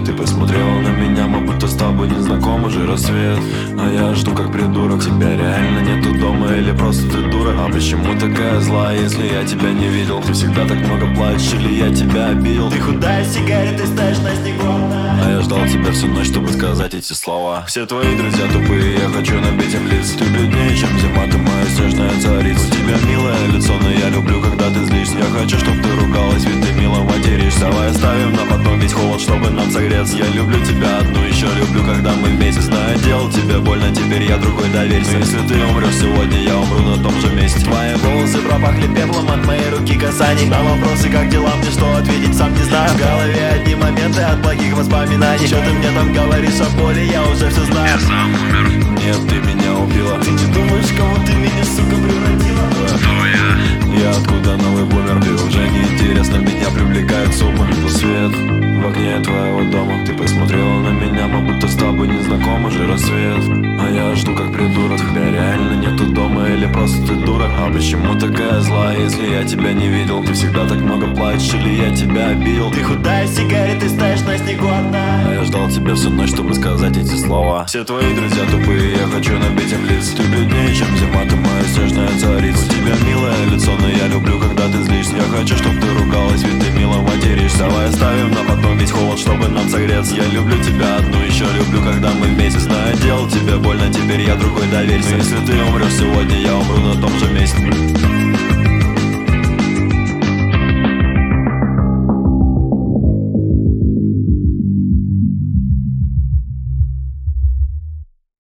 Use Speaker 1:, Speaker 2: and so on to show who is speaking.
Speaker 1: Ты посмотрела на меня, мы будто с тобой не знаком уже рассвет. А я жду как придурок, тебя реально нету дома или просто ты дура? А почему такая злая, если я тебя не видел? Ты всегда так много плачешь или я тебя обидел? Ты худая сигарета, стоишь на снегу. А я ждал тебя всю ночь, чтобы сказать эти слова. Все твои друзья тупые, я хочу набить им лиц. Ты бледнее, чем зима, ты моя снежная царица. У тебя милое лицо, но я люблю, когда ты злишься. Я хочу, чтоб ты ругалась, ведь ты мило материшься. Давай оставим на потом весь холод, чтобы нам согреться. Я люблю тебя одну, еще люблю, когда мы вместе. Знаю, делал тебе больно, теперь я другой, доверься. Но если ты умрешь сегодня, я умру на том же месте. Твои волосы пропахли пеплом от моей руки касаний. На вопросы, как дела, мне что ответить, сам не знаю. В голове одни моменты от плохих воспоминаний. Что ты мне там говоришь о боли, я уже все знаю.
Speaker 2: Я сам умер.
Speaker 1: Нет, ты меня убила. Ты не думаешь, кого ты меня, сука, превратила?
Speaker 2: Кто я?
Speaker 1: Я откуда новый бумер? Ты уже не интересно, меня привлекает сумма. Свет в окне твоего дома. Ты посмотрела на меня, мы будто с тобой не знаком уже рассвет. А я жду как придурок, тебя реально нету дома или просто ты дура? А почему такая злая, если я тебя не видел? Ты всегда так много плачешь или я тебя обидел? Ты худая сигарета, стоишь на снегу одна. А я ждал тебя всю ночь, чтобы сказать эти слова. Все твои друзья тупые, я хочу набить им лиц. Ты бледнее, чем зима, ты моя снежная царица. У тебя милое лицо, но я люблю, когда ты злишься. Я хочу, чтоб ты ругалась, ведь ты мило материшься. Давай оставим на потом весь холод, чтобы нам согреться. Я люблю тебя одну, еще люблю, когда мы вместе. Знаю, делал тебе больно, теперь я другой, доверься. Но если ты умрешь сегодня, я умру на том же месте.